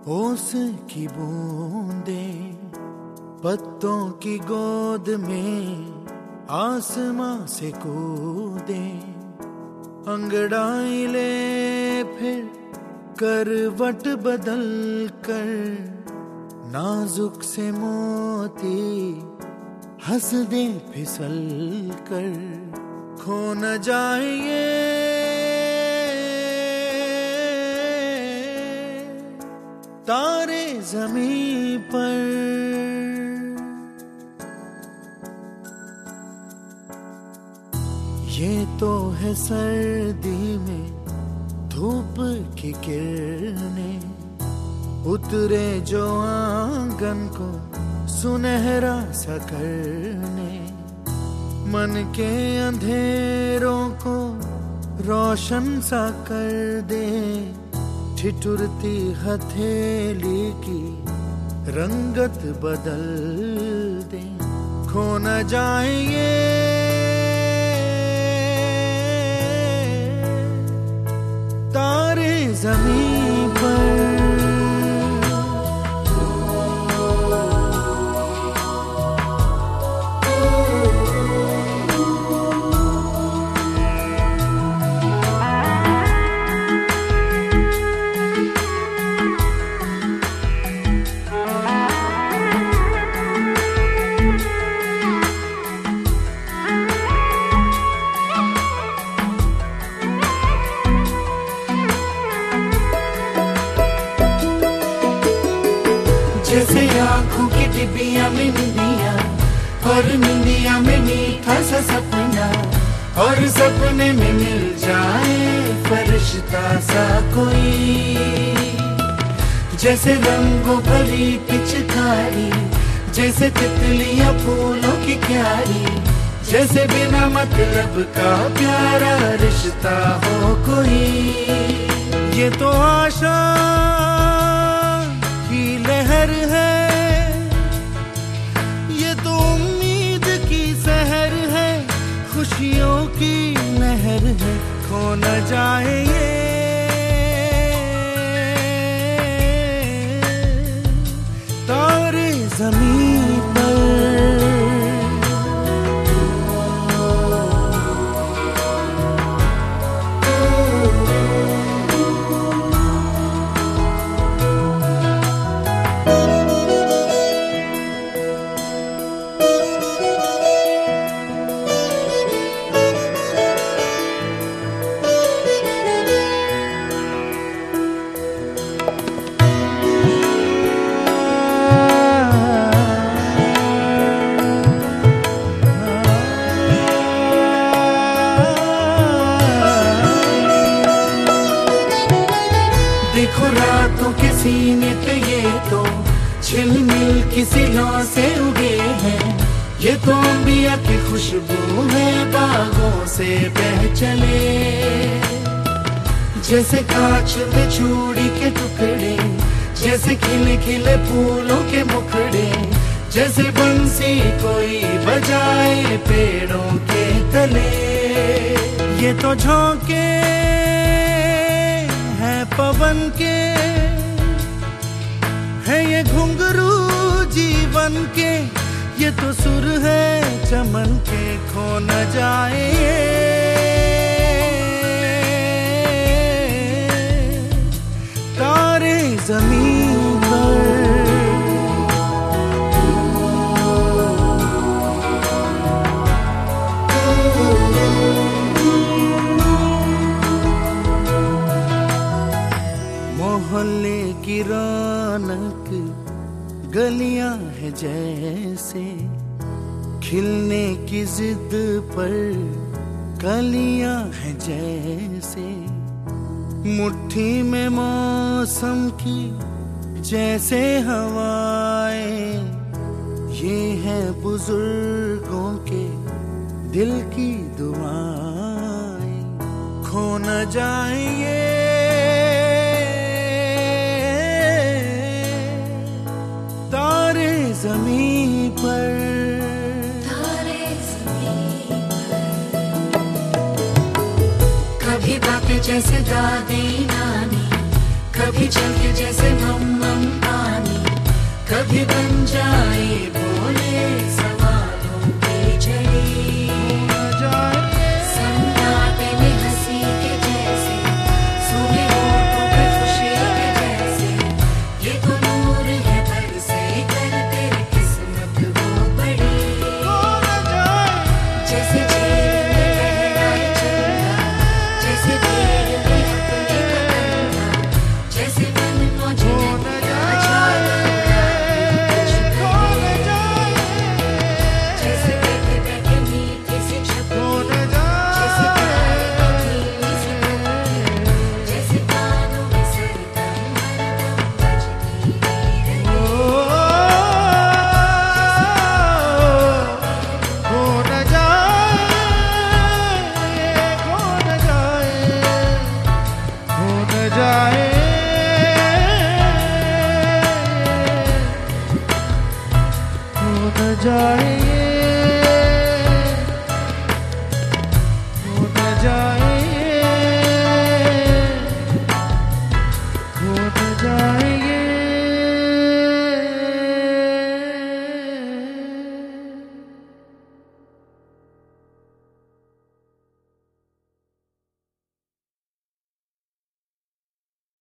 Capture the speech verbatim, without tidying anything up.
ओस की बूंदें पत्तों की गोद में आसमां से कूदे, अंगड़ाई ले फिर करवट बदल कर, नाजुक से मोती हंस दे फिसल कर, खो न जाए ये तारे ज़मीं पर। ये तो है सर्दी में धूप की किरणें, उतरे जो आंगन को सुनहरा सा करने, मन के अंधेरों को रोशन सा कर दे, ठिठुरती हथेली की रंगत बदल दे, खो न जाए ये तारे ज़मीं पर। जैसे आँखों की डिबिया में निंदिया, और निंदिया में मीठा सा सपना, और सपने में मिल जाए फरिश्ता सा कोई। जैसे रंगों भरी पिचकारी, जैसे तितलियां फूलों की क्यारी, जैसे बिना मतलब का प्यारा रिश्ता हो कोई। ये तो आशा की लहर है, ये तो उम्मीद की सहर है, खुशियों की लहर है, खो न जाए ये तारे ज़मीं पर। देखो रातों के सीने पे ये तो झिलमिल किसी लौ से उगे हैं, ये तो अंबिया की खुशबू है बागों से बह चले। जैसे कांच में चूड़ी के टुकड़े, जैसे खिले खिले फूलों के मुखड़े, जैसे बंसी कोई बजाए पेड़ों के तले। ये तो झोंके पवन के है, ये घुंघरू जीवन के, ये तो सुर है चमन के, खो न जाए तारे ज़मीं पर। मोहल्ले की रौनक गलियां है जैसे, खिलने की जिद पर कलियां है जैसे, मुट्ठी में मौसम की जैसे हवाएं, ये है बुजुर्गों के दिल की दुआएं, खो न जाए ये तारे ज़मीं पर। तारे ज़मीं पर। कभी बातें जैसे दादी नानी, कभी चल के जैसे मम्मा जाए